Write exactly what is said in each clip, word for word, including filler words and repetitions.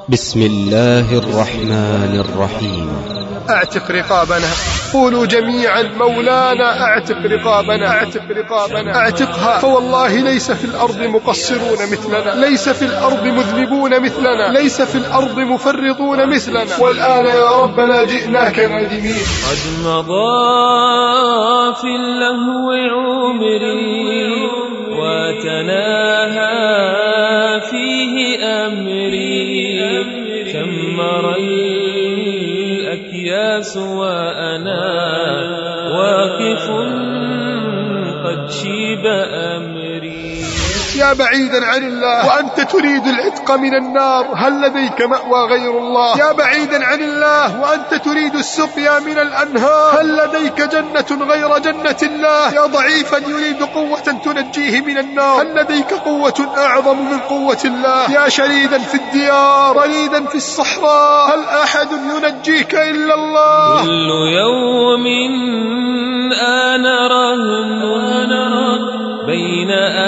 بسم الله الرحمن الرحيم. اعتق رقابنا. قولوا جميعا مولانا اعتق رقابنا، اعتق رقابنا، اعتقها، فوالله ليس في الأرض مقصرون مثلنا، ليس في الأرض مذنبون مثلنا، ليس في الأرض مفرطون مثلنا، والآن يا ربنا جئناك نادمين. قد مضى في اللهو عمري وتناهى فيه أمري، شمر الأكياس وأنا واقف قد شيب أمري. يا بعيدا عن الله وأنت تريد العتق من النار، هل لديك مأوى غير الله؟ يا بعيدا عن الله وأنت تريد السقيا من الأنهار، هل لديك جنة غير جنة الله؟ يا ضعيفا يريد قوة تنجيه من النار، هل لديك قوة أعظم من قوة الله؟ يا شريدا في الديار وليدا في الصحراء، هل أحد ينجيك إلا الله؟ كل يوم أنا رهن بين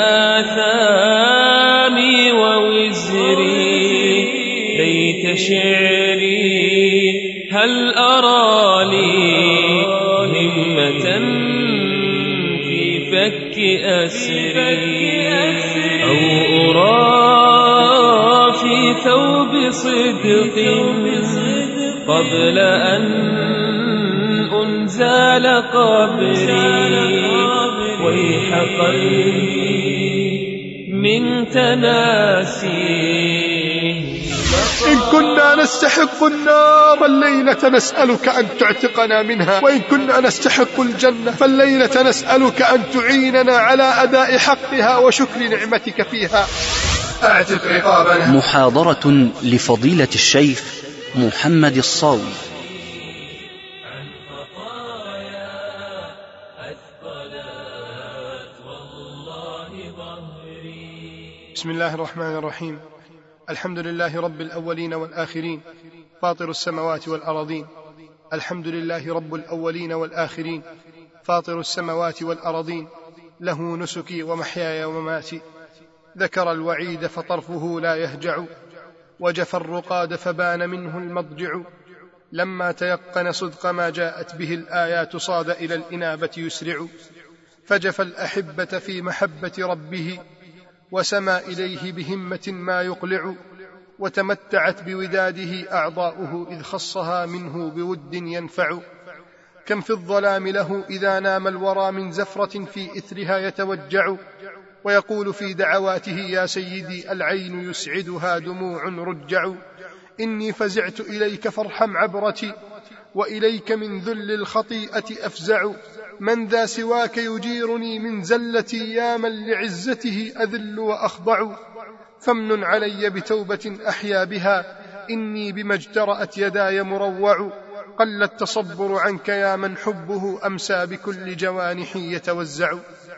آثامي ووزري، ليت شعري هل أرى لي همة في فك أسري، أو أرى في ثوب صدق قبل أن أنزل قبري، ويح قلبي من تناسيه. إن كنا نستحق النار فالليلة نسألك أن تعتقنا منها، وإن كنا نستحق الجنة فالليلة نسألك أن تعيننا على أداء حقها وشكر نعمتك فيها. اعتق رقابنا. محاضرة لفضيلة الشيخ محمد الصاوي. بسم الله الرحمن الرحيم. الحمد لله رب الأولين والآخرين، فاطر السماوات والأرضين. الحمد لله رب الأولين والآخرين، فاطر السماوات والأرضين، له نسكي ومحياي ومماتي. ذكر الوعيد فطرفه لا يهجع، وجف الرقاد فبان منه المضجع. لما تيقن صدق ما جاءت به الآيات صاد إلى الإنابة يسرع، فجف الأحبة في محبة ربه، وسما إليه بهمة ما يقلع. وتمتعت بوداده أعضاؤه إذ خصها منه بود ينفع. كم في الظلام له إذا نام الورى من زفرة في إثرها يتوجع، ويقول في دعواته يا سيدي العين يسعدها دموع رجع. إني فزعت إليك فارحم عبرتي، وإليك من ذل الخطيئة أفزع. من ذا سواك يجيرني من زلتي، يا من لعزته أذل وأخضع. فامنن علي بتوبة أحيا بها، إني بما اجترأت يداي مروع. قل التصبر عنك يا من حبه أمسى بكل جوانحي يتوزع.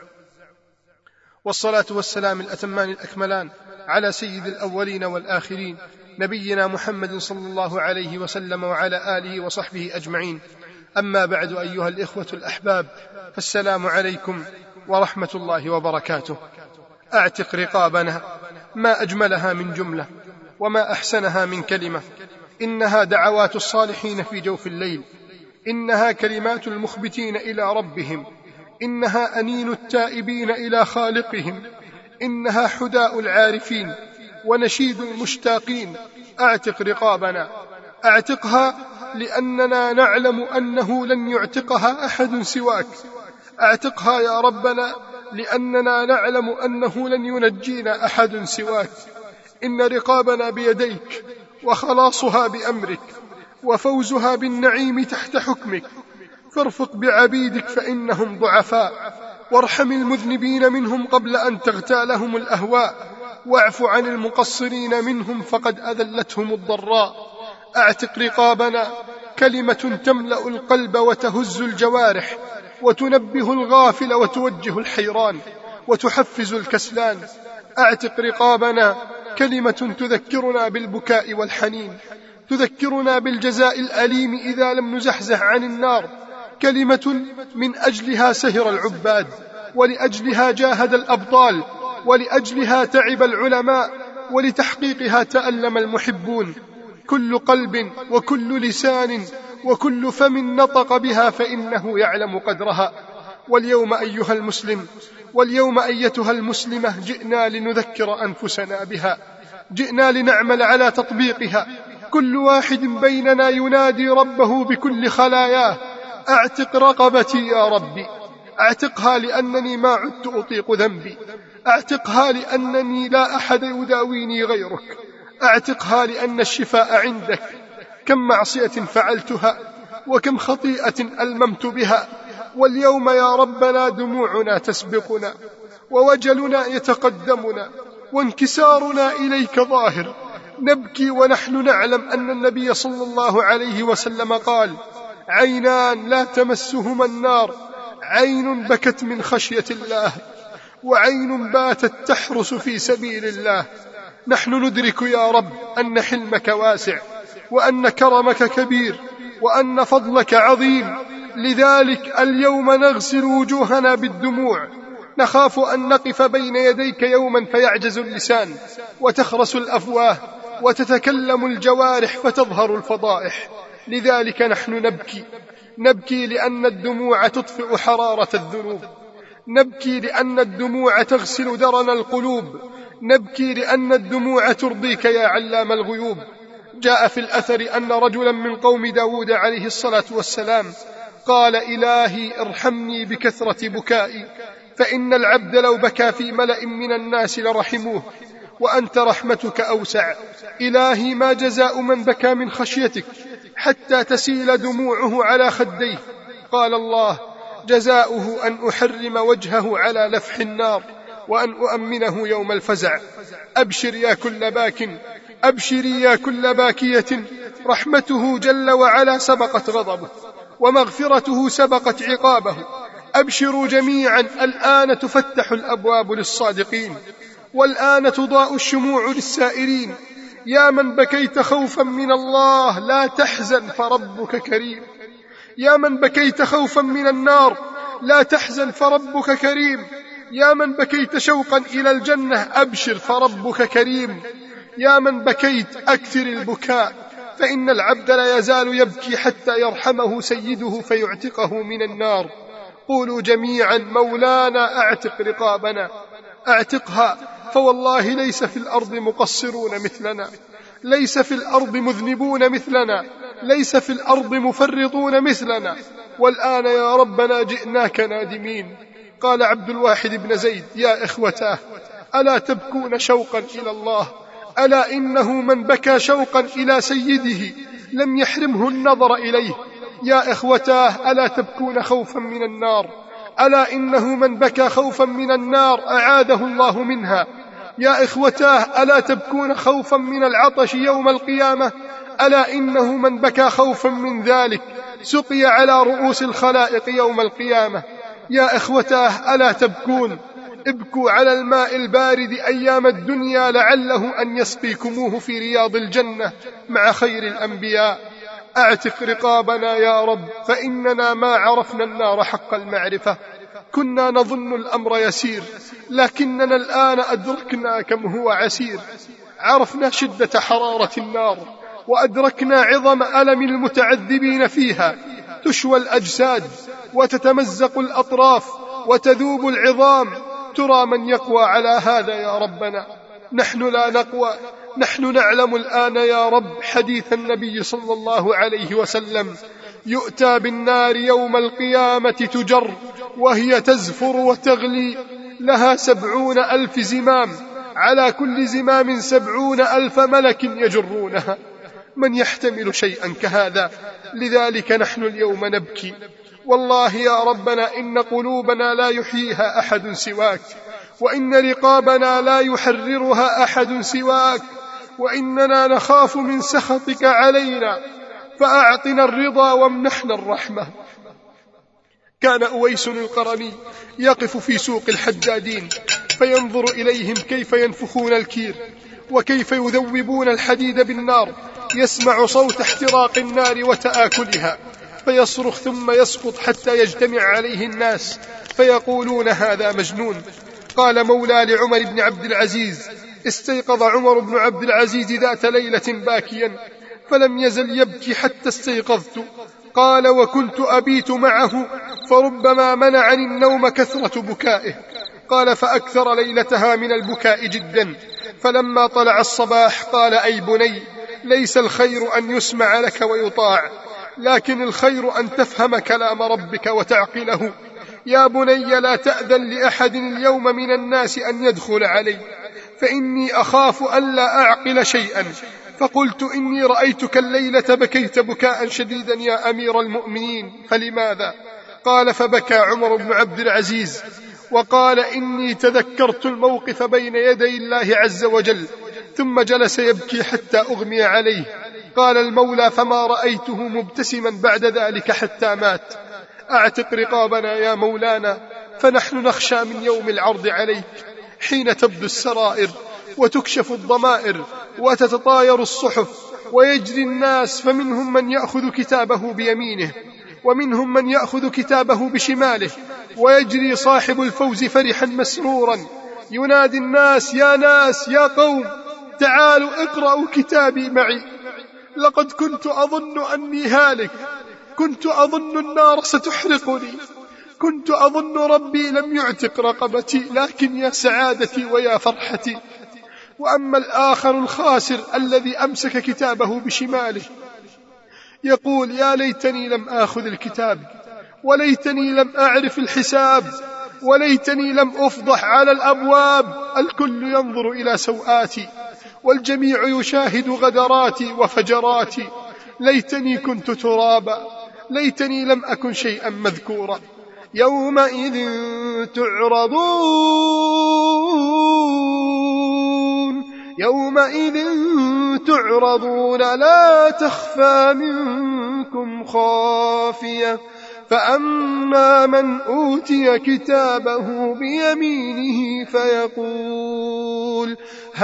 والصلاة والسلام الأتمان الأكملان على سيد الأولين والآخرين، نبينا محمد صلى الله عليه وسلم وعلى آله وصحبه أجمعين. أما بعد، أيها الإخوة الأحباب، فالسلام عليكم ورحمة الله وبركاته. اعتق رقابنا، ما أجملها من جملة وما أحسنها من كلمة. إنها دعوات الصالحين في جوف الليل، إنها كلمات المخبتين إلى ربهم، إنها أنين التائبين إلى خالقهم، إنها حداء العارفين ونشيد المشتاقين. اعتق رقابنا. اعتقها لأننا نعلم أنه لن يعتقها أحد سواك. اعتقها يا ربنا لأننا نعلم أنه لن ينجينا أحد سواك. إن رقابنا بيديك، وخلاصها بأمرك، وفوزها بالنعيم تحت حكمك. فارفق بعبيدك فإنهم ضعفاء، وارحم المذنبين منهم قبل أن تغتالهم الأهواء، واعف عن المقصرين منهم فقد أذلتهم الضراء. اعتق رقابنا، كلمة تملأ القلب وتهز الجوارح، وتنبه الغافل وتوجه الحيران، وتحفز الكسلان. اعتق رقابنا، كلمة تذكرنا بالبكاء والحنين، تذكرنا بالجزاء الأليم إذا لم نزحزح عن النار. كلمة من أجلها سهر العباد، ولأجلها جاهد الأبطال، ولأجلها تعب العلماء. ولتحقيقها تألم المحبون. كل قلب وكل لسان وكل فم نطق بها فإنه يعلم قدرها. واليوم أيها المسلم واليوم أيتها المسلمة جئنا لنذكر أنفسنا بها، جئنا لنعمل على تطبيقها. كل واحد بيننا ينادي ربه بكل خلاياه: أعتق رقبتي يا ربي، أعتقها لأنني ما عدت أطيق ذنبي، أعتقها لأنني لا أحد يداويني غيرك، أعتقها لأن الشفاء عندك. كم معصية فعلتها وكم خطيئة ألممت بها، واليوم يا ربنا دموعنا تسبقنا ووجلنا يتقدمنا وانكسارنا إليك ظاهر. نبكي ونحن نعلم أن النبي صلى الله عليه وسلم قال: عينان لا تمسهما النار، عين بكت من خشية الله وعين باتت تحرس في سبيل الله. نحن ندرك يا رب أن حلمك واسع وأن كرمك كبير وأن فضلك عظيم، لذلك اليوم نغسل وجوهنا بالدموع، نخاف أن نقف بين يديك يوما فيعجز اللسان وتخرس الأفواه وتتكلم الجوارح فتظهر الفضائح. لذلك نحن نبكي، نبكي لأن الدموع تطفئ حرارة الذنوب، نبكي لأن الدموع تغسل درن القلوب، نبكي لأن الدموع ترضيك يا علام الغيوب. جاء في الأثر أن رجلا من قوم داود عليه الصلاة والسلام قال: إلهي ارحمني بكثرة بكائي، فإن العبد لو بكى في ملأ من الناس لرحموه، وأنت رحمتك أوسع. إلهي ما جزاء من بكى من خشيتك حتى تسيل دموعه على خديه؟ قال الله: جزاؤه أن أحرم وجهه على لفح النار وأن أؤمنه يوم الفزع. أبشر يا كل باك، أبشري يا كل باكية، رحمته جل وعلا سبقت غضبه ومغفرته سبقت عقابه. أبشروا جميعا، الآن تفتح الأبواب للصادقين، والآن تضاء الشموع للسائرين. يا من بكيت خوفا من الله لا تحزن فربك كريم، يا من بكيت خوفا من النار لا تحزن فربك كريم، يا من بكيت شوقا إلى الجنة أبشر فربك كريم، يا من بكيت أكثر البكاء، فإن العبد لا يزال يبكي حتى يرحمه سيده فيعتقه من النار. قولوا جميعا: مولانا أعتق رقابنا، أعتقها، فوالله ليس في الأرض مقصرون مثلنا، ليس في الأرض مذنبون مثلنا، ليس في الأرض مفرطون مثلنا، والآن يا ربنا جئناك نادمين. قال عبد الواحد بن زيد: يا إخوتاه، ألا تبكون شوقا إلى الله؟ ألا إنه من بكى شوقا إلى سيده لم يحرمه النظر إليه. يا إخوتاه، ألا تبكون خوفا من النار؟ ألا إنه من بكى خوفا من النار أعاده الله منها. يا إخوتاه، ألا تبكون خوفا من العطش يوم القيامة؟ ألا إنه من بكى خوفا من ذلك سقي على رؤوس الخلائق يوم القيامة. يا إخوتاه، ألا تبكون؟ ابكوا على الماء البارد أيام الدنيا لعله أن يسقيكموه في رياض الجنة مع خير الأنبياء. أعتق رقابنا يا رب، فإننا ما عرفنا النار حق المعرفة. كنا نظن الأمر يسير، لكننا الآن أدركنا كم هو عسير. عرفنا شدة حرارة النار، وأدركنا عظم ألم المتعذبين فيها. تشوى الأجساد وتتمزق الأطراف وتذوب العظام. ترى من يقوى على هذا يا ربنا؟ نحن لا نقوى. نحن نعلم الآن يا رب حديث النبي صلى الله عليه وسلم: يؤتى بالنار يوم القيامة تجر وهي تزفر وتغلي، لها سبعون ألف زمام، على كل زمام سبعون ألف ملك يجرونها. من يحتمل شيئا كهذا؟ لذلك نحن اليوم نبكي. والله يا ربنا إن قلوبنا لا يحييها أحد سواك، وإن رقابنا لا يحررها أحد سواك، وإننا نخاف من سخطك علينا، فأعطنا الرضا وامنحنا الرحمة. كان أويس القرني يقف في سوق الحدادين فينظر إليهم كيف ينفخون الكير وكيف يذوبون الحديد بالنار، يسمع صوت احتراق النار وتآكلها، فيصرخ ثم يسقط حتى يجتمع عليه الناس فيقولون: هذا مجنون. قال مولى لعمر بن عبد العزيز: استيقظ عمر بن عبد العزيز ذات ليلة باكيا فلم يزل يبكي حتى استيقظت. قال: وكنت أبيت معه فربما منعني النوم كثرة بكائه. قال: فأكثر ليلتها من البكاء جدا. فلما طلع الصباح قال: أي بني، ليس الخير أن يسمع لك ويطاع، لكن الخير أن تفهم كلام ربك وتعقله. يا بني، لا تأذن لأحد اليوم من الناس أن يدخل علي، فإني أخاف ألا أعقل شيئا. فقلت: إني رأيتك الليلة بكيت بكاء شديدا يا أمير المؤمنين، فلماذا؟ قال: فبكى عمر بن عبد العزيز وقال: إني تذكرت الموقف بين يدي الله عز وجل، ثم جلس يبكي حتى أغمي عليه. قال المولى: فما رأيته مبتسما بعد ذلك حتى مات. أعتق رقابنا يا مولانا، فنحن نخشى من يوم العرض عليك، حين تبدو السرائر وتكشف الضمائر وتتطاير الصحف ويجري الناس، فمنهم من يأخذ كتابه بيمينه ومنهم من يأخذ كتابه بشماله، ويجري صاحب الفوز فرحا مسرورا ينادي الناس: يا ناس، يا قوم، تعالوا اقرأوا كتابي معي. لقد كنت أظن أني هالك، كنت أظن النار ستحرقني، كنت أظن ربي لم يعتق رقبتي، لكن يا سعادتي ويا فرحتي. وأما الآخر الخاسر الذي أمسك كتابه بشماله يقول: يا ليتني لم آخذ الكتاب، وليتني لم أعرف الحساب، وليتني لم أفضح على الأبواب، الكل ينظر إلى سوآتي والجميع يشاهد غدراتي وفجراتي. ليتني كنت ترابا، ليتني لم أكن شيئا مذكورا. يومئذ تعرضون يومئذ تعرضون لا تخفى منكم خافية. فأما من أوتي كتابه بيمينه فيقول: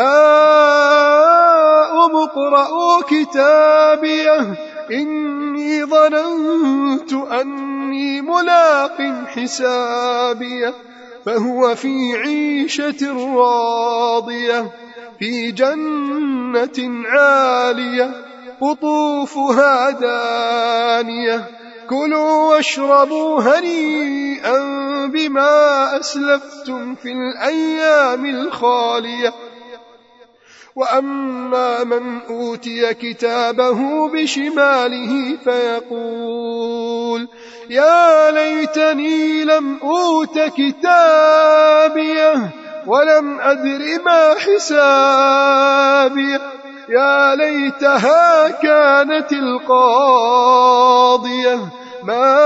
هاؤم اقرءوا كتابيه، إني ظننت أني ملاق حسابيه. فهو في عيشة راضية في جنة عالية قطوفها دانية. كلوا واشربوا هنيئا بما أسلفتم في الأيام الخالية. وأما من أوتي كتابه بشماله فيقول: يا ليتني لم أوت كتابيه ولم أدر ما حسابيه، يا ليتها كانت القاضية، ما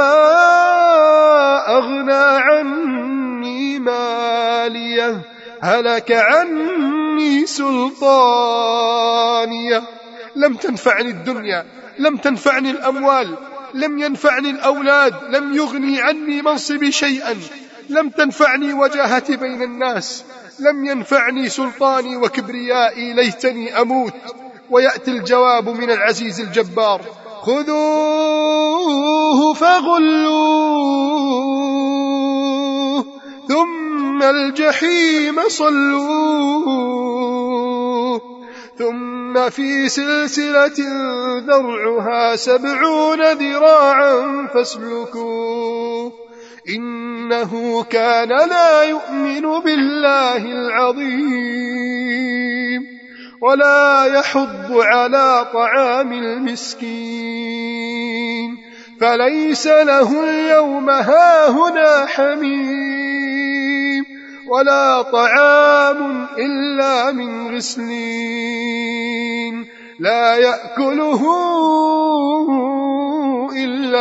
أغنى عني ماليه، هلك عني سلطانيه. لم تنفعني الدنيا، لم تنفعني الأموال، لم ينفعني الأولاد، لم يغني عني منصبي شيئا، لم تنفعني وجاهتي بين الناس، لم ينفعني سلطاني وكبريائي. ليتني أموت. ويأتي الجواب من العزيز الجبار: خذوه فغلوه ثم الجحيم صلوه ثم في سلسلة ذرعها سبعون ذراعا فاسلكوه إنه كان لا يؤمن بالله العظيم ولا يحض على طعام المسكين فليس له اليوم هاهنا حميم ولا طعام إلا من غسلين لا يأكله إلا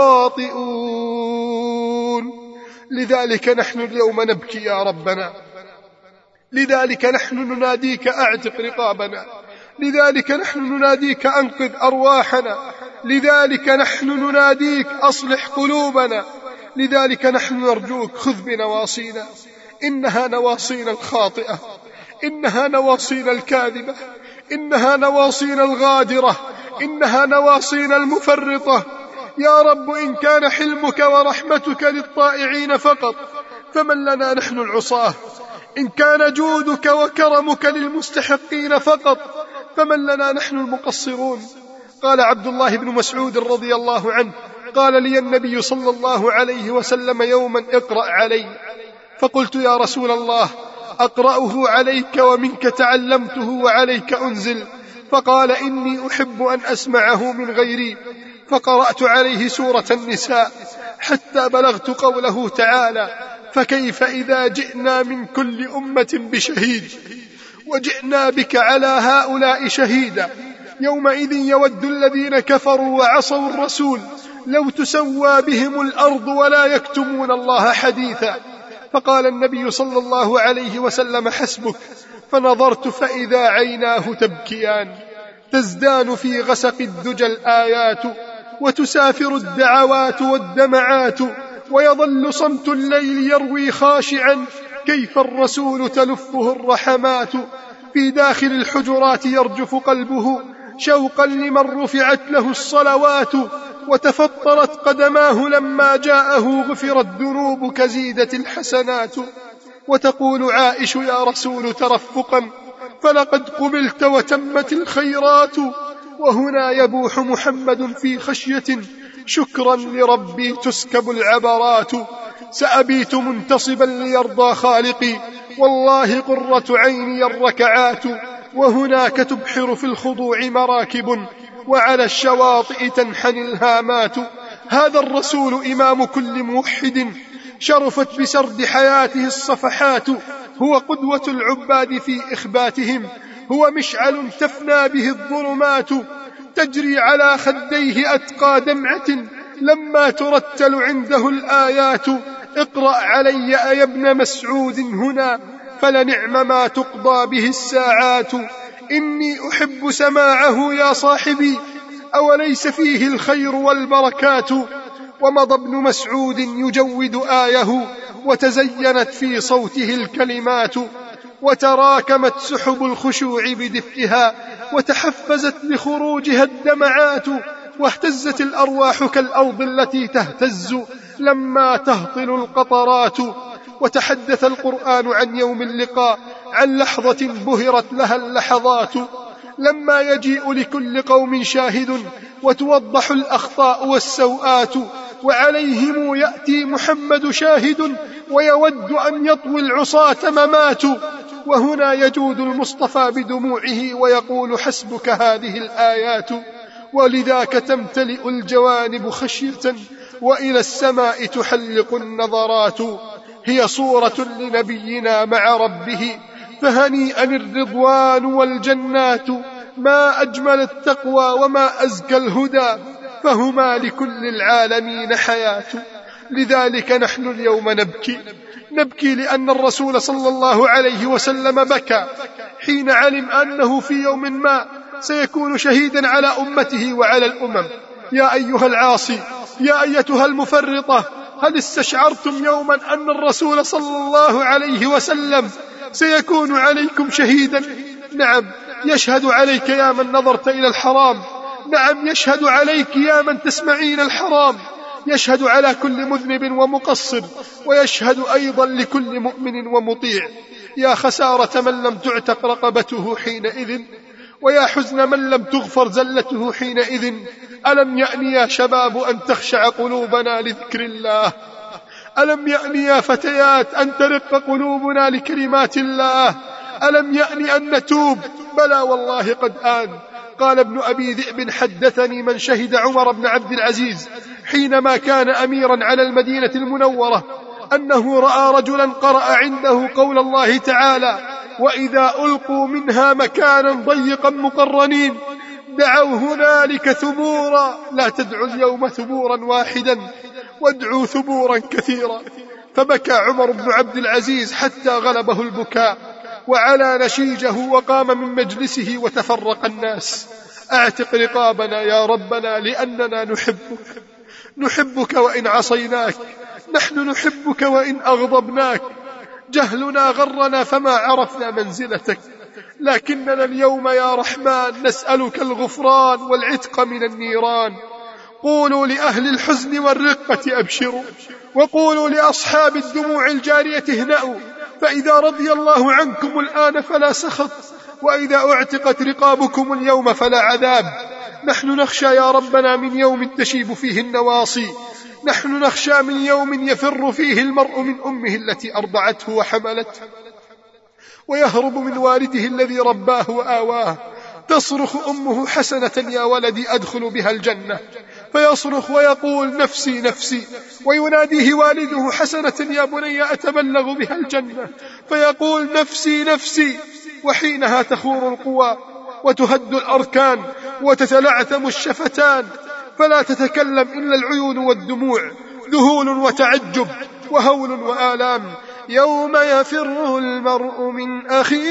الخاطئون. لذلك نحن اليوم نبكي يا ربنا، لذلك نحن نناديك أعتق رقابنا، لذلك نحن نناديك أنقذ أرواحنا، لذلك نحن نناديك أصلح قلوبنا، لذلك نحن نرجوك خذ بنواصينا، إنها نواصينا الخاطئة، إنها نواصينا الكاذبة، إنها نواصينا الغادرة، إنها نواصينا المفرطة. يا رب إن كان حلمك ورحمتك للطائعين فقط فمن لنا نحن العصاة؟ إن كان جودك وكرمك للمستحقين فقط، فمن لنا نحن المقصرون؟ قال عبد الله بن مسعود رضي الله عنه: قال لي النبي صلى الله عليه وسلم يوما: اقرأ علي. فقلت: يا رسول الله، أقرأه عليك ومنك تعلمته وعليك أنزل. فقال: إني أحب أن أسمعه من غيري. فقرأت عليه سورة النساء حتى بلغت قوله تعالى: فكيف إذا جئنا من كل أمة بشهيد وجئنا بك على هؤلاء شهيدا، يومئذ يود الذين كفروا وعصوا الرسول لو تسوى بهم الأرض ولا يكتمون الله حديثا. فقال النبي صلى الله عليه وسلم: حسبك. فنظرت فإذا عيناه تبكيان، تزدان في غسق الدجى الآيات، وتسافر الدعوات والدمعات، ويظل صمت الليل يروي خاشعا كيف الرسول تلفه الرحمات. في داخل الحجرات يرجف قلبه شوقا لمن رفعت له الصلوات، وتفطرت قدماه لما جاءه غفرت ذنوب كزيدة الحسنات. وتقول عائش: يا رسول ترفقا فلقد قبلت وتمت الخيرات. وهنا يبوح محمد في خشية: شكرا لربي تسكب العبرات. سأبيت منتصبا ليرضى خالقي، والله قرة عيني الركعات. وهناك تبحر في الخضوع مراكب، وعلى الشواطئ تنحني الهامات. هذا الرسول إمام كل موحد، شرفت بسرد حياته الصفحات. هو قدوة العباد في إخباتهم، هو مشعل تفنى به الظلمات. تجري على خديه أتقى دمعة لما ترتل عنده الآيات. اقرأ علي يا ابن مسعود هنا، فلنعم ما تقضى به الساعات. إني أحب سماعه يا صاحبي، أوليس فيه الخير والبركات. ومضى ابن مسعود يجود آيه، وتزينت في صوته الكلمات. وتراكمت سحب الخشوع بدفئها، وتحفزت لخروجها الدمعات. واهتزت الأرواح كالأرض التي تهتز لما تهطل القطرات. وتحدث القرآن عن يوم اللقاء، عن لحظة بهرت لها اللحظات، لما يجيء لكل قوم شاهد، وتوضح الأخطاء والسوءات. وعليهم يأتي محمد شاهد، ويود أن يطوي العصاة ممات. وهنا يجود المصطفى بدموعه ويقول: حسبك هذه الآيات. ولذاك تمتلئ الجوانب خشية، وإلى السماء تحلق النظرات. هي صورة لنبينا مع ربه، فهنيئا الرضوان والجنات. ما أجمل التقوى وما أزكى الهدى، فهما لكل العالمين حياة. لذلك نحن اليوم نبكي نبكي لأن الرسول صلى الله عليه وسلم بكى حين علم أنه في يوم ما سيكون شهيدا على أمته وعلى الأمم. يا أيها العاصي، يا أيتها المفرطة، هل استشعرتم يوما أن الرسول صلى الله عليه وسلم سيكون عليكم شهيدا؟ نعم، يشهد عليك يا من نظرت إلى الحرام، نعم يشهد عليك يا من تسمعين الحرام، يشهد على كل مذنب ومقصر، ويشهد أيضا لكل مؤمن ومطيع. يا خسارة من لم تعتق رقبته حينئذ، ويا حزن من لم تغفر زلته حينئذ. ألم يأن يا شباب أن تخشع قلوبنا لذكر الله؟ ألم يأن يا فتيات أن ترق قلوبنا لكلمات الله؟ ألم يأن أن نتوب؟ بلى والله قد آن. قال ابن أبي ذئب: حدثني من شهد عمر بن عبد العزيز حينما كان أميرا على المدينة المنورة أنه رأى رجلا قرأ عنده قول الله تعالى: وإذا ألقوا منها مكانا ضيقا مقرنين دعوا هنالك ثبورا. لا تدعوا اليوم ثبورا واحدا، وادعوا ثبورا كثيرا. فبكى عمر بن عبد العزيز حتى غلبه البكاء، وعلى نشيجه وقام من مجلسه وتفرق الناس. أعتق رقابنا يا ربنا، لأننا نحبك نحبك وإن عصيناك، نحن نحبك وإن أغضبناك. جهلنا غرنا فما عرفنا منزلتك، لكننا اليوم يا رحمن نسألك الغفران والعتق من النيران. قولوا لأهل الحزن والرقة أبشروا، وقولوا لأصحاب الدموع الجارية اهنأوا، فإذا رضي الله عنكم الآن فلا سخط، وإذا أعتقت رقابكم اليوم فلا عذاب. نحن نخشى يا ربنا من يوم تشيب فيه النواصي، نحن نخشى من يوم يفر فيه المرء من أمه التي أرضعته وحملته، ويهرب من والده الذي رباه وآواه. تصرخ أمه حسنة يا ولدي أدخل بها الجنة، فيصرخ ويقول نفسي نفسي، ويناديه والده حسنة يا بني أتبلغ بها الجنة، فيقول نفسي نفسي. وحينها تخور القوى وتهد الأركان وتتلعثم الشفتان، فلا تتكلم إلا العيون والدموع، ذهول وتعجب وهول وآلام. يوم يفر المرء من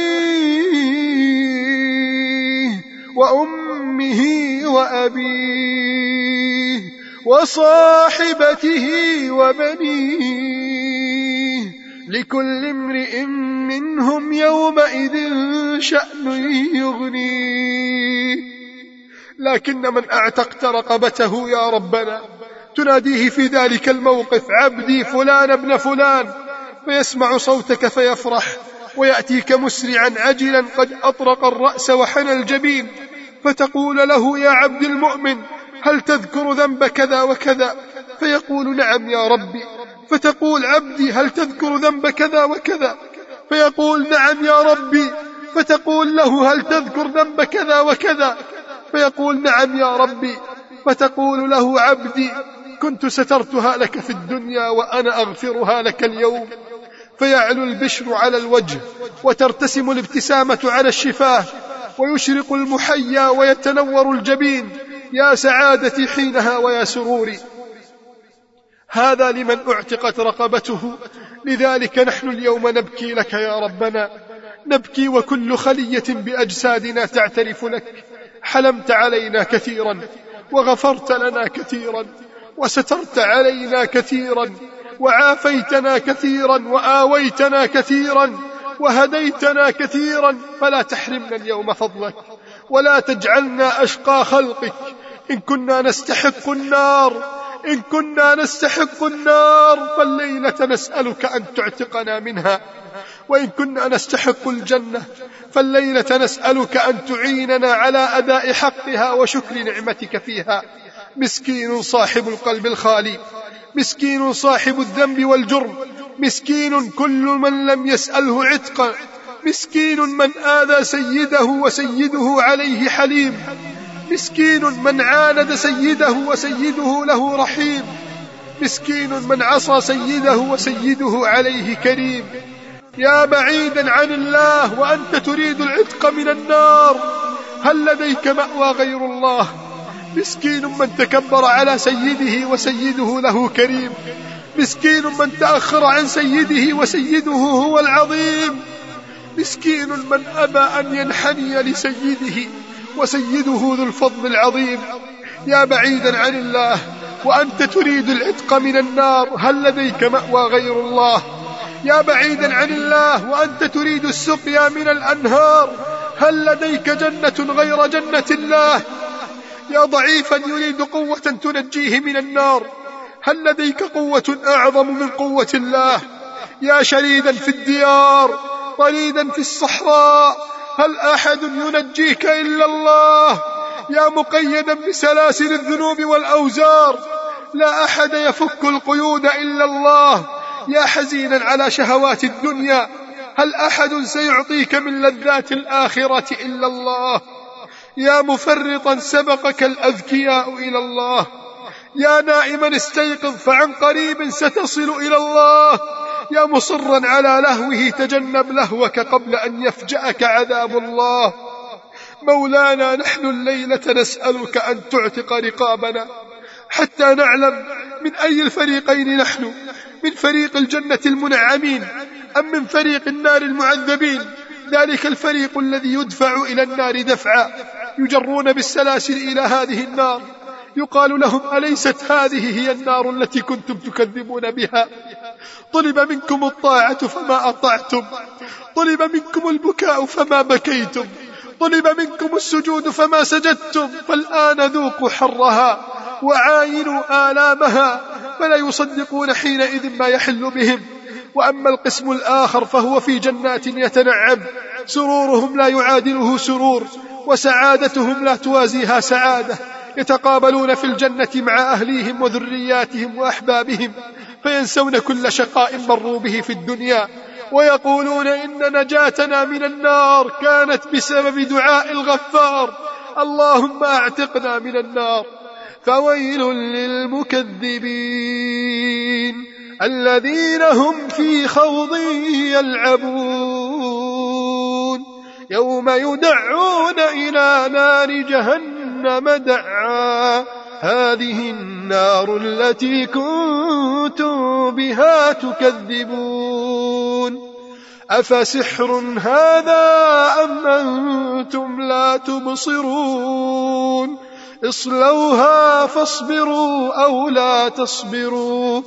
أخيه وأمه وأبيه وصاحبته وبنيه، لكل امرئ منهم يومئذ شأن يغنيه. لكن من أعتقت رقبته يا ربنا تناديه في ذلك الموقف عبدي فلان ابن فلان، فيسمع صوتك فيفرح ويأتيك مسرعا عجلا قد أطرق الرأس وحنى الجبين، فتقول له يا عبد المؤمن هل تذكر ذنب كذا وكذا؟ فيقول نعم يا ربي. فتقول عبدي هل تذكر ذنب كذا وكذا؟ فيقول نعم يا ربي. فتقول له هل تذكر ذنب كذا وكذا؟ فيقول نعم يا ربي. فتقول له عبدي كنت سترتها لك في الدنيا وأنا أغفرها لك اليوم. فيعلو البشر على الوجه وترتسم الابتسامة على الشفاه ويشرق المحيا ويتنور الجبين، يا سعادتي حينها ويا سروري. هذا لمن أعتقت رقبته. لذلك نحن اليوم نبكي لك يا ربنا، نبكي وكل خلية بأجسادنا تعترف لك. حلمت علينا كثيرا وغفرت لنا كثيرا وسترت علينا كثيرا وعافيتنا كثيرا وآويتنا كثيرا وهديتنا كثيرا، فلا تحرمنا اليوم فضلك ولا تجعلنا أشقى خلقك. إن كنا نستحق النار إن كنا نستحق النار فالليلة نسألك أن تعتقنا منها، وإن كنا نستحق الجنة فالليلة نسألك أن تعيننا على أداء حقها وشكر نعمتك فيها. مسكين صاحب القلب الخالي، مسكين صاحب الذنب والجرم، مسكين كل من لم يسأله عتقا، مسكين من آذى سيده وسيده عليه حليم، مسكين من عاند سيده وسيده له رحيم، مسكين من عصى سيده وسيده عليه كريم. يا بعيدا عن الله وأنت تريد العتق من النار، هل لديك مأوى غير الله؟ مسكين من تكبر على سيده وسيده له كريم، مسكين من تأخر عن سيده وسيده هو العظيم، مسكين من أبى أن ينحني لسيده وسيده ذو الفضل العظيم. يا بعيدا عن الله وأنت تريد العتق من النار، هل لديك مأوى غير الله؟ يا بعيدا عن الله وأنت تريد السقيا من الأنهار، هل لديك جنة غير جنة الله؟ يا ضعيفا يريد قوة تنجيه من النار، هل لديك قوة أعظم من قوة الله؟ يا شريدا في الديار طريدا في الصحراء، هل أحد ينجيك إلا الله؟ يا مقيدا بسلاسل الذنوب والأوزار، لا أحد يفك القيود إلا الله. يا حزينا على شهوات الدنيا، هل أحد سيعطيك من لذات الآخرة إلا الله؟ يا مفرطا سبقك الأذكياء إلى الله، يا نائما استيقظ فعن قريب ستصل إلى الله، يا مصرا على لهوه تجنب لهوك قبل أن يفجأك عذاب الله. مولانا نحن الليلة نسألك أن تعتق رقابنا حتى نعلم من أي الفريقين نحن، من فريق الجنة المنعمين أم من فريق النار المعذبين. ذلك الفريق الذي يدفع إلى النار دفعا، يجرون بالسلاسل إلى هذه النار، يقال لهم أليست هذه هي النار التي كنتم تكذبون بها؟ طلب منكم الطاعة فما أطعتم، طلب منكم البكاء فما بكيتم، طلب منكم السجود فما سجدتم، فالآن ذوقوا حرها وعاينوا آلامها، فلا يصدقون حينئذ ما يحل بهم، وأما القسم الآخر فهو في جنات يتنعم، سرورهم لا يعادله سرور، وسعادتهم لا توازيها سعادة، يتقابلون في الجنة مع أهليهم وذرياتهم وأحبابهم، فينسون كل شقاء مروا به في الدنيا، ويقولون إن نجاتنا من النار كانت بسبب دعاء الغفار، اللهم أعتقنا من النار. فويل للمكذبين الذين هم في خوض يلعبون، يوم يدعون إلى نار جهنم دعا، هذه النار التي كنتم بها تكذبون، أفسحر هذا أم أنتم لا تبصرون، اصلوها فاصبروا أو لا تصبروا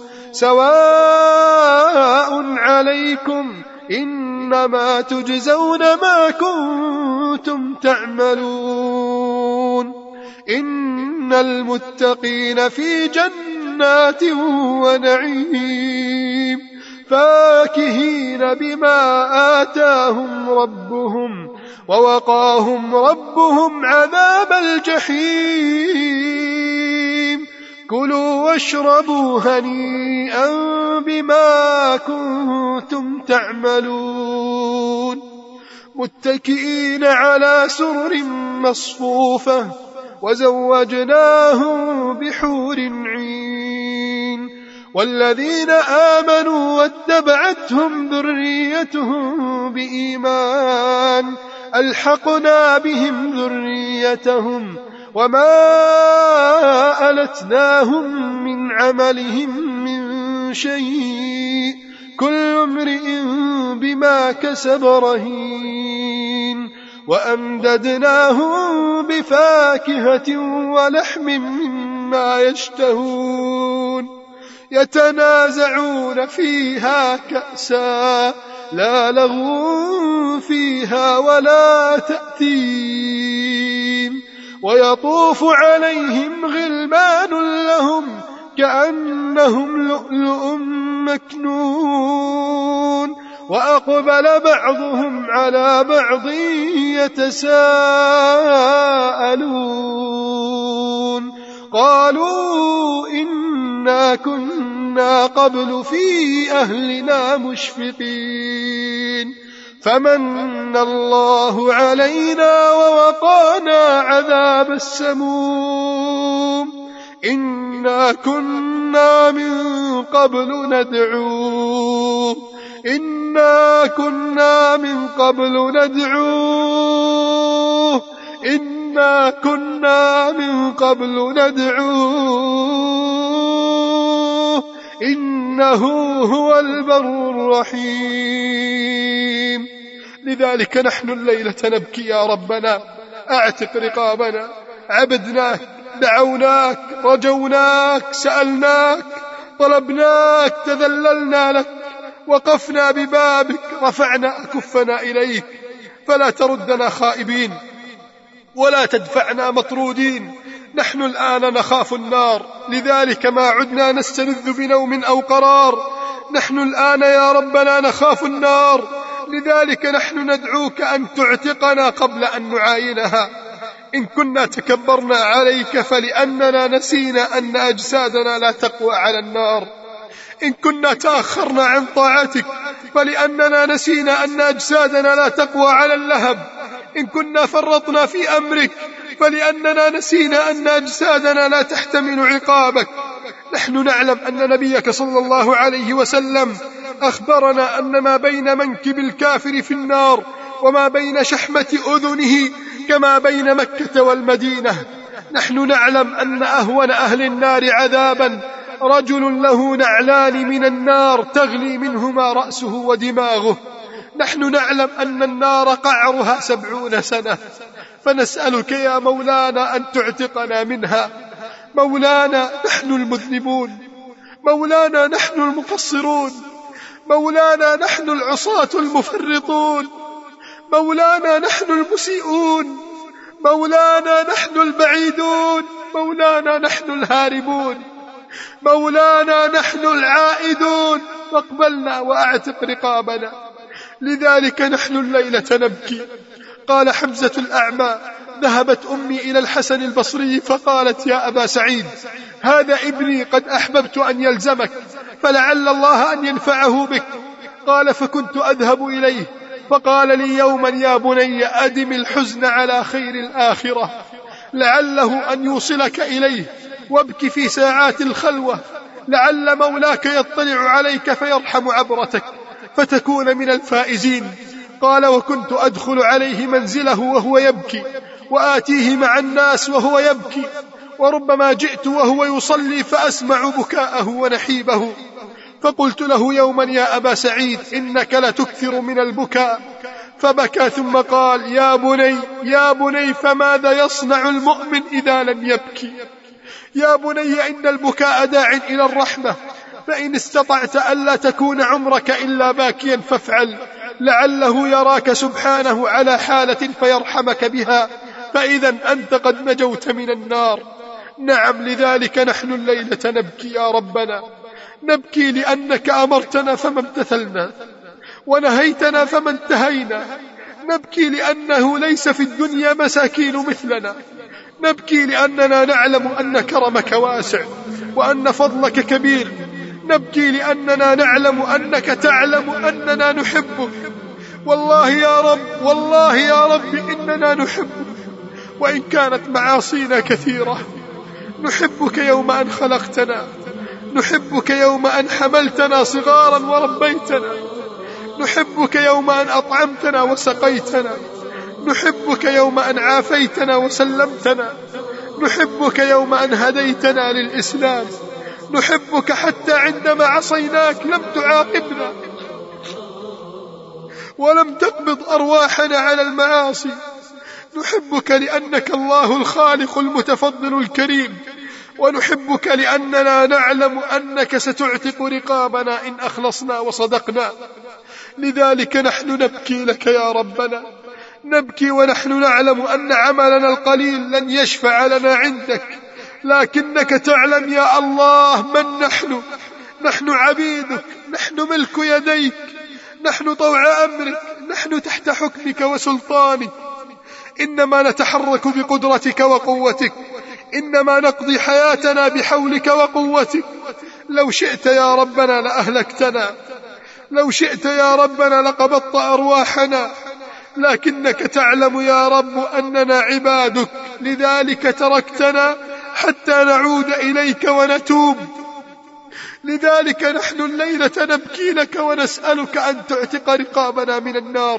سواء عليكم إنما تجزون ما كنتم تعملون. إن المتقين في جنات ونعيم فاكهين بما آتاهم ربهم ووقاهم ربهم عذاب الجحيم، كلوا واشربوا هنيئا بما كنتم تعملون، متكئين على سرر مصفوفة وزوجناهم بحور عين، والذين آمنوا واتبعتهم ذريتهم بإيمان ألحقنا بهم ذريتهم وما ألتناهم من عملهم من شيء، كل امرئ بما كسب رهين، وأمددناهم بفاكهة ولحم مما يشتهون، يتنازعون فيها كأسا لا لغو فيها ولا تأثيم، ويطوف عليهم غلمان لهم كأنهم لؤلؤ مكنون، وأقبل بعضهم على بعض يتساءلون، قالوا إنا كنا قبل في أهلنا مشفقين، فمن الله علينا ووقانا عذاب السموم، إنا كنا من قبل ندعوه إنا كنا من قبل ندعوه إنا كنا من قبل ندعوه إنه هو البر الرحيم. لذلك نحن الليلة نبكي يا ربنا، أعتق رقابنا، عبدناك، دعوناك، رجوناك، سألناك، طلبناك، تذللنا لك، وقفنا ببابك، رفعنا أكفنا إليك، فلا تردنا خائبين ولا تدفعنا مطرودين. نحن الآن نخاف النار، لذلك ما عدنا نستلذ بنوم أو قرار. نحن الآن يا ربنا نخاف النار، لذلك نحن ندعوك أن تعتقنا قبل أن نعاينها. إن كنا تكبرنا عليك فلأننا نسينا أن أجسادنا لا تقوى على النار، إن كنا تأخرنا عن طاعتك فلأننا نسينا أن أجسادنا لا تقوى على اللهب، إن كنا فرطنا في أمرك فلأننا نسينا أن أجسادنا لا تحتمل عقابك. نحن نعلم أن نبيك صلى الله عليه وسلم أخبرنا أن ما بين منكب الكافر في النار وما بين شحمة أذنه كما بين مكة والمدينة. نحن نعلم أن أهون أهل النار عذابا رجل له نعلان من النار تغلي منهما رأسه ودماغه. نحن نعلم أن النار قعرها سبعون سنة، فنسألك يا مولانا أن تعتقنا منها. مولانا نحن المذنبون، مولانا نحن المقصرون، مولانا نحن العصاة المفرطون، مولانا نحن المسيئون، مولانا نحن البعيدون، مولانا نحن الهاربون، مولانا نحن العائدون، فاقبلنا وأعتق رقابنا، لذلك نحن الليلة نبكي. قال حمزة الأعمى: ذهبت أمي إلى الحسن البصري فقالت: يا أبا سعيد، هذا ابني قد أحببت أن يلزمك، فلعل الله أن ينفعه بك. قال: فكنت أذهب إليه فقال لي يوما: يا بني، أدم الحزن على خير الآخرة، لعله أن يوصلك إليه، وابكي في ساعات الخلوة، لعل مولاك يطلع عليك فيرحم عبرتك فتكون من الفائزين. قال: وكنت أدخل عليه منزله وهو يبكي، وآتيه مع الناس وهو يبكي، وربما جئت وهو يصلي فأسمع بكاءه ونحيبه، فقلت له يوما: يا أبا سعيد، إنك لتكثر من البكاء، فبكى ثم قال: يا بني يا بني فماذا يصنع المؤمن إذا لم يبكي؟ يا بني إن البكاء داع إلى الرحمة، فإن استطعت ألا تكون عمرك إلا باكيا فافعل، لعله يراك سبحانه على حالة فيرحمك بها، فإذا أنت قد نجوت من النار. نعم، لذلك نحن الليلة نبكي يا ربنا، نبكي لأنك أمرتنا فما امتثلنا، ونهيتنا فما انتهينا، نبكي لأنه ليس في الدنيا مساكين مثلنا، نبكي لأننا نعلم أن كرمك واسع وأن فضلك كبير، نبكي لأننا نعلم أنك تعلم أننا نحبك. والله يا رب، والله يا رب إننا نحبك، وإن كانت معاصينا كثيرة. نحبك يوم أن خلقتنا، نحبك يوم أن حملتنا صغارا وربيتنا، نحبك يوم أن أطعمتنا وسقيتنا، نحبك يوم أن عافيتنا وسلمتنا، نحبك يوم أن هديتنا للإسلام، نحبك حتى عندما عصيناك لم تعاقبنا ولم تقبض أرواحنا على المعاصي. نحبك لأنك الله الخالق المتفضل الكريم، ونحبك لأننا نعلم أنك ستعتق رقابنا إن أخلصنا وصدقنا. لذلك نحن نبكي لك يا ربنا، نبكي ونحن نعلم أن عملنا القليل لن يشفع لنا عندك، لكنك تعلم يا الله من نحن. نحن عبيدك، نحن ملك يديك، نحن طوع أمرك، نحن تحت حكمك وسلطانك، إنما نتحرك بقدرتك وقوتك، إنما نقضي حياتنا بحولك وقوتك. لو شئت يا ربنا لأهلكتنا، لو شئت يا ربنا لقبضت أرواحنا، لكنك تعلم يا رب أننا عبادك، لذلك تركتنا حتى نعود إليك ونتوب. لذلك نحن الليلة نبكي لك ونسألك أن تعتق رقابنا من النار.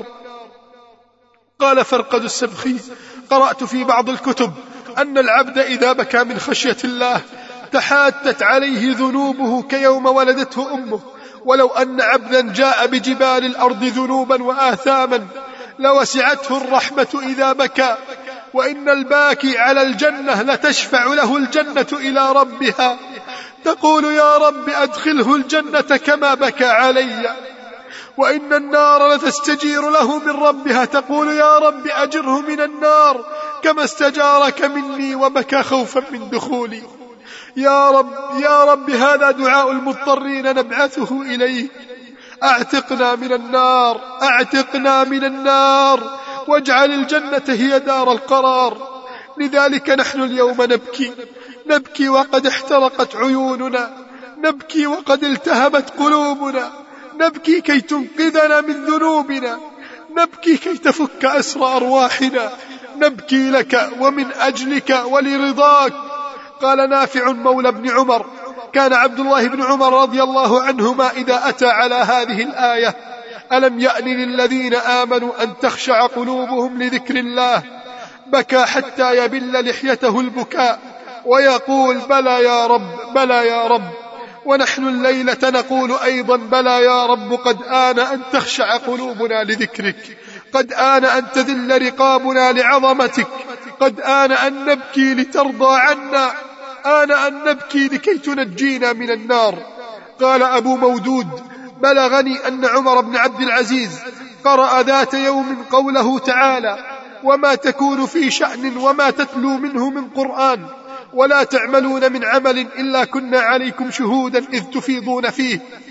قال فرقد السبخي: قرأت في بعض الكتب أن العبد إذا بكى من خشية الله تحاتت عليه ذنوبه كيوم ولدته أمه، ولو أن عبدا جاء بجبال الأرض ذنوبا وآثاما لوسعته الرحمة إذا بكى، وإن الباكي على الجنة لتشفع له الجنة إلى ربها، تقول يا رب أدخله الجنة كما بكى علي، وإن النار لتستجير له من ربها، تقول يا رب أجره من النار كما استجارك مني وبكى خوفا من دخولي. يا رب يا رب هذا دعاء المضطرين نبعثه إليه، أعتقنا من النار، أعتقنا من النار، واجعل الجنة هي دار القرار. لذلك نحن اليوم نبكي، نبكي وقد احترقت عيوننا، نبكي وقد التهبت قلوبنا، نبكي كي تنقذنا من ذنوبنا، نبكي كي تفك أسر أرواحنا، نبكي لك ومن أجلك ولرضاك. قال نافع مولى ابن عمر: كان عبد الله بن عمر رضي الله عنهما إذا أتى على هذه الآية: ألم يأن للذين آمنوا أن تخشع قلوبهم لذكر الله، بكى حتى يبل لحيته البكاء ويقول: بلى يا رب، بلى يا رب. ونحن الليلة نقول أيضا: بلى يا رب، قد آن أن تخشع قلوبنا لذكرك، قد آن أن تذل رقابنا لعظمتك، قد آن أن نبكي لترضى عنا، آن أن نبكي لكي تنجينا من النار. قال أبو مودود: بلغني أن عمر بن عبد العزيز قرأ ذات يوم قوله تعالى: وما تكون في شأن وما تتلو منه من قرآن ولا تعملون من عمل إلا كنا عليكم شهودا إذ تفيضون فيه،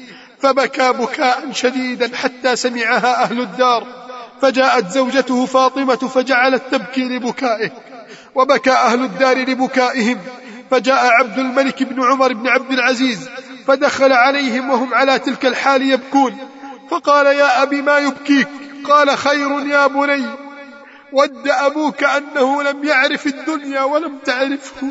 فبكى بكاء شديدا حتى سمعها أهل الدار، فجاءت زوجته فاطمة فجعلت تبكي لبكائه، وبكى أهل الدار لبكائهم. فجاء عبد الملك بن عمر بن عبد العزيز فدخل عليهم وهم على تلك الحال يبكون، فقال: يا أبي ما يبكيك؟ قال: خير يا بني، ود أبوك أنه لم يعرف الدنيا ولم تعرفه،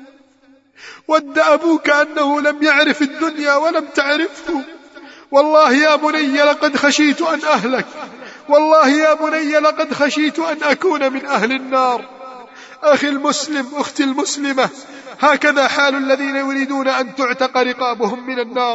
ود أبوك أنه لم يعرف الدنيا ولم تعرفه، والله يا بني لقد خشيت أن أهلك، والله يا بني لقد خشيت أن أكون من أهل النار. أخي المسلم، أختي المسلمة، هكذا حال الذين يريدون أن تعتق رقابهم من النار،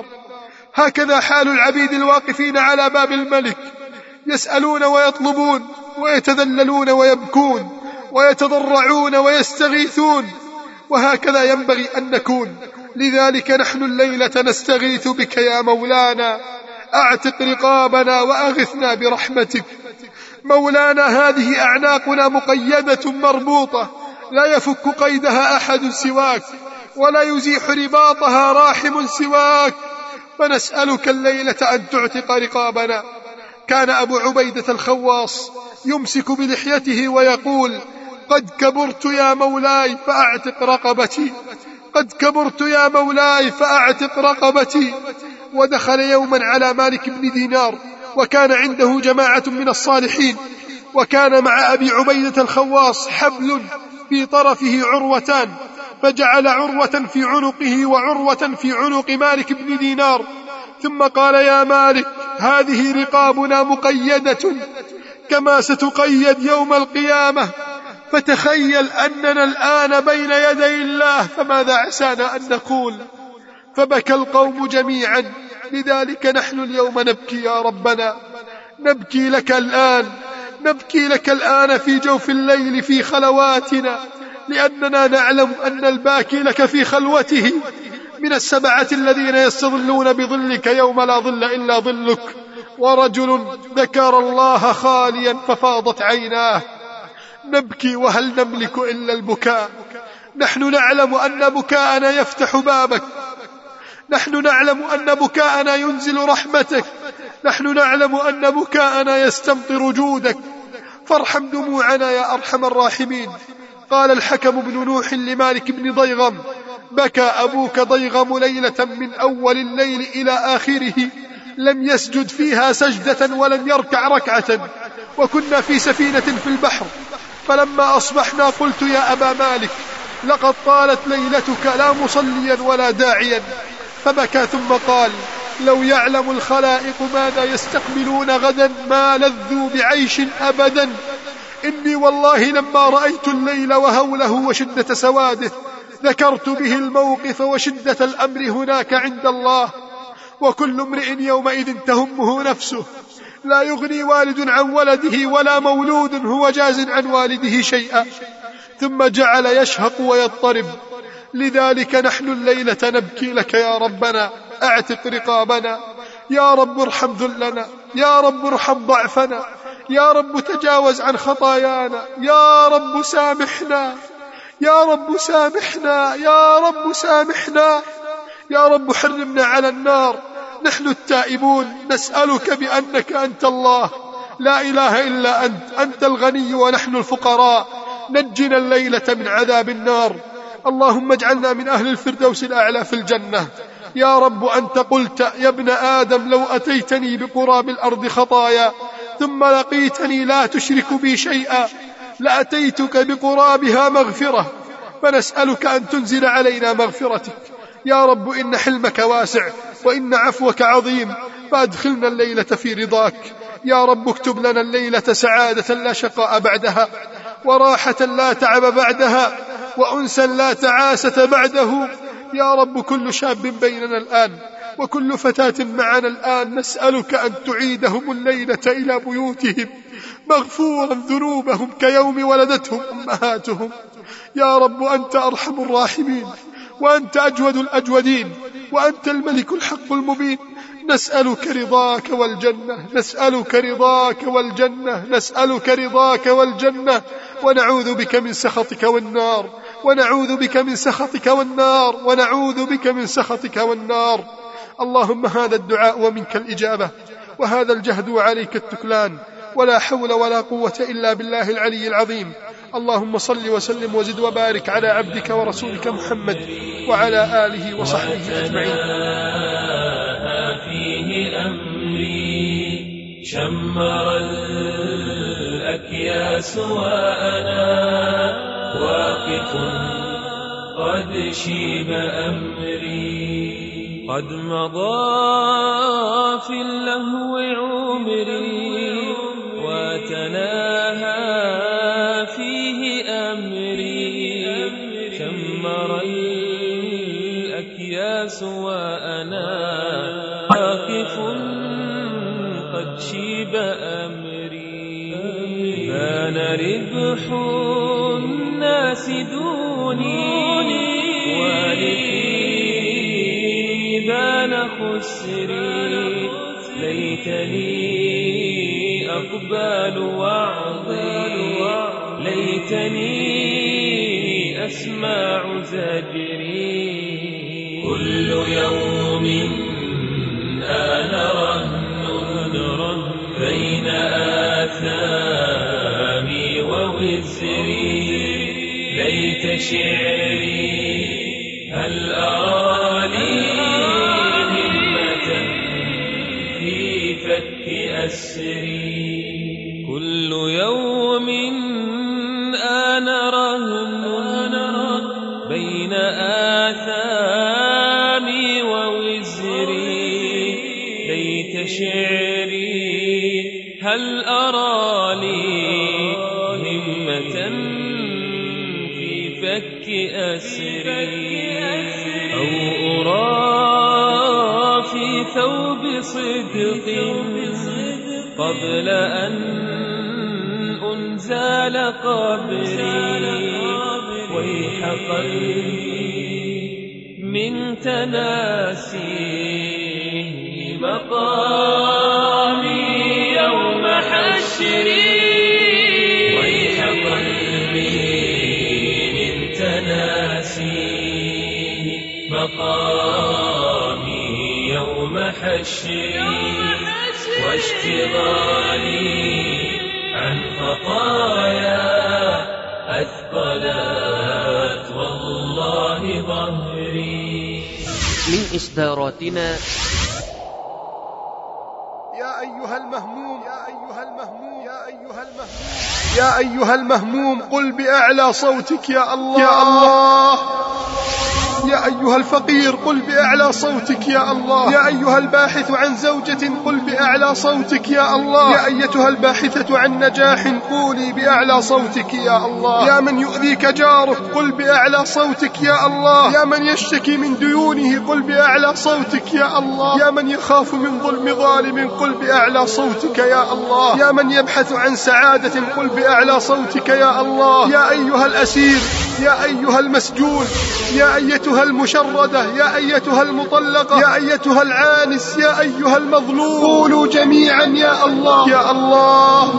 هكذا حال العبيد الواقفين على باب الملك، يسألون ويطلبون ويتذللون ويبكون ويتضرعون ويستغيثون، وهكذا ينبغي أن نكون. لذلك نحن الليلة نستغيث بك يا مولانا، أعتق رقابنا وأغثنا برحمتك. مولانا، هذه أعناقنا مقيدة مربوطة، لا يفك قيدها أحد سواك، ولا يزيح رباطها راحم سواك، فنسألك الليلة أن تعتق رقابنا. كان أبو عبيدة الخواص يمسك بلحيته ويقول: قد كبرت يا مولاي فأعتق رقبتي، قد كبرت يا مولاي فأعتق رقبتي. ودخل يوما على مالك بن دينار، وكان عنده جماعة من الصالحين، وكان مع أبي عبيدة الخواص حبل في طرفه عروتان، فجعل عروة في عنقه وعروة في عنق مالك بن دينار، ثم قال: يا مالك، هذه رقابنا مقيدة كما ستقيد يوم القيامة، فتخيل أننا الآن بين يدي الله، فماذا عسانا أن نقول؟ فبكى القوم جميعا. لذلك نحن اليوم نبكي يا ربنا، نبكي لك الآن، نبكي لك الآن في جوف الليل في خلواتنا، لأننا نعلم أن الباكي لك في خلوته من السبعة الذين يستظلون بظلك يوم لا ظل إلا ظلك، ورجل ذكر الله خاليا ففاضت عيناه. نبكي وهل نملك إلا البكاء. نحن نعلم أن بكاءنا يفتح بابك، نحن نعلم أن بكاءنا ينزل رحمتك، نحن نعلم أن بكاءنا يستمطر جودك، فارحم دموعنا يا أرحم الراحمين. قال الحكم بن نوح لمالك بن ضيغم: بكى أبوك ضيغم ليلة من أول الليل إلى آخره، لم يسجد فيها سجدة ولم يركع ركعة، وكنا في سفينة في البحر، فلما أصبحنا قلت: يا أبا مالك، لقد طالت ليلتك لا مصليا ولا داعيا. فبكى ثم قال: لو يعلم الخلائق ماذا يستقبلون غدا ما لذوا بعيش أبدا. إني والله لما رأيت الليل وهوله وشدة سواده ذكرت به الموقف وشدة الأمر هناك عند الله، وكل امرئ يومئذ تهمه نفسه، لا يغني والد عن ولده ولا مولود هو جاز عن والده شيئا. ثم جعل يشهق ويضطرب. لذلك نحن الليلة نبكي لك يا ربنا، اعتق رقابنا، يا رب ارحم ذلنا، يا رب ارحم ضعفنا، يا رب تجاوز عن خطايانا، يا رب سامحنا، يا رب سامحنا، يا رب سامحنا، يا رب حرمنا على النار. نحن التائبون نسألك بأنك أنت الله، لا إله إلا أنت، أنت الغني ونحن الفقراء، نجنا الليلة من عذاب النار. اللهم اجعلنا من أهل الفردوس الأعلى في الجنة. يا رب أنت قلت: يا ابن آدم، لو أتيتني بقراب الأرض خطايا ثم لقيتني لا تشرك بي شيئا لأتيتك بقرابها مغفرة. فنسألك أن تنزل علينا مغفرتك يا رب، إن حلمك واسع وإن عفوك عظيم، فأدخلنا الليلة في رضاك يا رب. اكتب لنا الليلة سعادة لا شقاء بعدها، وراحة لا تعب بعدها، وأنسا لا تعاسة بعده يا رب. كل شاب بيننا الآن وكل فتاة معنا الآن نسألك أن تعيدهم الليلة إلى بيوتهم مغفورا ذنوبهم كيوم ولدتهم أمهاتهم يا رب. أنت أرحم الراحمين، وأنت أجود الأجودين، وأنت الملك الحق المبين. نسألك رضاك والجنة، نسألك رضاك والجنة، نسألك رضاك والجنة، ونعوذ بك من سخطك والنار، ونعوذ بك من سخطك والنار، ونعوذ بك من سخطك والنار. اللهم هذا الدعاء ومنك الإجابة، وهذا الجهد وعليك التكلان، ولا حول ولا قوة إلا بالله العلي العظيم. اللهم صل وسلم وزد وبارك على عبدك ورسولك محمد وعلى آله وصحبه أجمعين. فيه أمري شمر الأكياس وأنا واقف قد شيب أمري. قد مضى في اللهو عمري وتناهى فيه أمري. شمر الأكياس وأنا واقف قد شيب أمري. بان ربح الناس دوني ولي بان خسري. ليتني أقبال وعظي، ليتني أسمع زجري. كل يوم أنا رهن بين آثامي ووزري. ليت شعري هل أرى لي همة في فك أسري. كل يوم أنا رهن بين آثامي ووزري. ليت شعري هل أرى لي همة في فك أسري. أو أرى في ثوب صدق قبل أن أنزال قبري. ويح قلبي من تناسي مقامي يوم حشري. ويح قلبي من تناسي مقامي يوم حشري. واشتغالي عن خطايا أثقلت والله ظهري. من إصداراتنا يا أيها المهموم يا أيها المهموم يا أيها المهموم يا أيها المهموم قل بأعلى صوتك يا الله يا الله. يا أيها الفقير قل بأعلى صوتك يا الله. يا أيها الباحث عن زوجة قل بأعلى صوتك يا الله. يا أيتها الباحثة عن نجاح قولي بأعلى صوتك يا الله. يا من يؤذيك جارك قل بأعلى صوتك يا الله. يا من يشتكي من ديونه قل بأعلى صوتك يا الله. يا من يخاف من ظلم ظالم قل بأعلى صوتك يا الله. يا من يبحث عن سعادة قل بأعلى صوتك يا الله. يا أيها الأسير، يا أيها المسجون، يا أيتها المشردة، يا أيتها المطلقة، يا أيتها العانس، يا أيها المظلوم قولوا جميعا يا الله يا الله.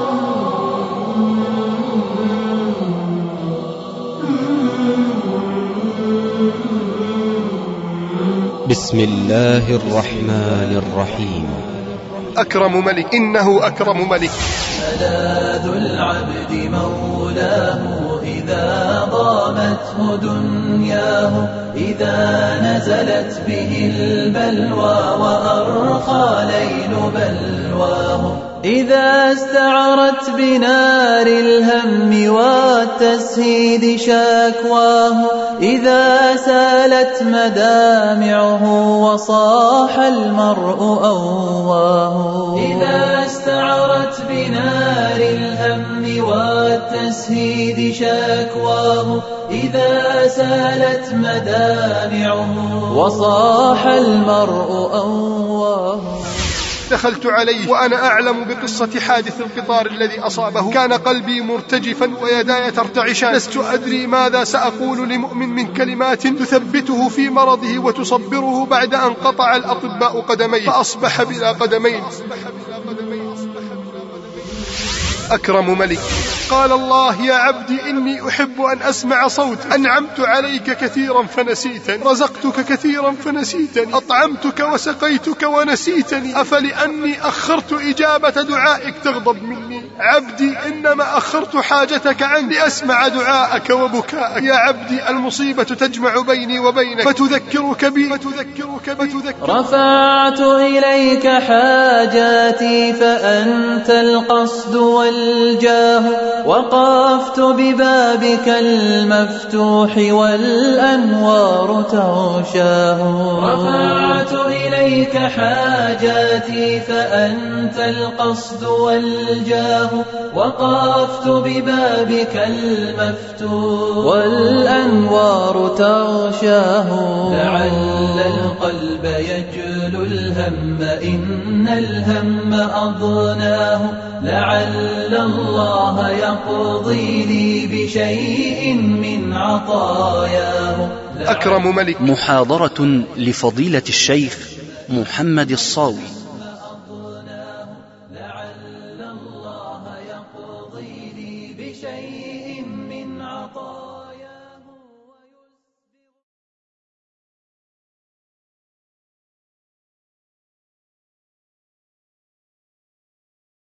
بسم الله الرحمن الرحيم. أكرم ملك، إنه أكرم ملك. ملاذ العبد مولاه إذا ضامته دنياه. إذا نزلت به البلوى وأرخى ليل بلواه. إذا استعرت بنار الهم والتسهيد شكواه. إذا سالت مدامعه وصاح المرء أواه. إذا استعرت بنار الهم والتسهيد شكواه. إذا سالت مدامعه وصاح المرء أواه. دخلت عليه وأنا أعلم بقصة حادث القطار الذي أصابه. كان قلبي مرتجفا ويداي ترتعشان. لست أدري ماذا سأقول لمؤمن من كلمات تثبته في مرضه وتصبره بعد أن قطع الأطباء قدميه فأصبح بلا قدمين. أكرم ملك. قال الله: يا عبدي إني أحب أن أسمع صوت. أنعمت عليك كثيرا فنسيتني، رزقتك كثيرا فنسيتني، أطعمتك وسقيتك ونسيتني، أفلأني أخرت إجابة دعائك تغضب مني؟ عبدي إنما أخرت حاجتك عني لأسمع دعاءك وبكاءك. يا عبدي المصيبة تجمع بيني وبينك فتذكرك بي فتذكرك بي رفعت إليك حاجاتي فأنت القصد والجاه، وقفت ببابك المفتوح والأنوار تغشاه. رفعت إليك حاجاتي فأنت القصد والجاه، وقفت ببابك المفتوح والأنوار تغشاه. لعل القلب يجلو الهم إن الهم أضناه، لعل الله يقضي لي بشيء من عطاياه. أكرم ملك. محاضرة لفضيلة الشيخ محمد الصاوي. لعل الله يقضي لي بشيء من عطاياه.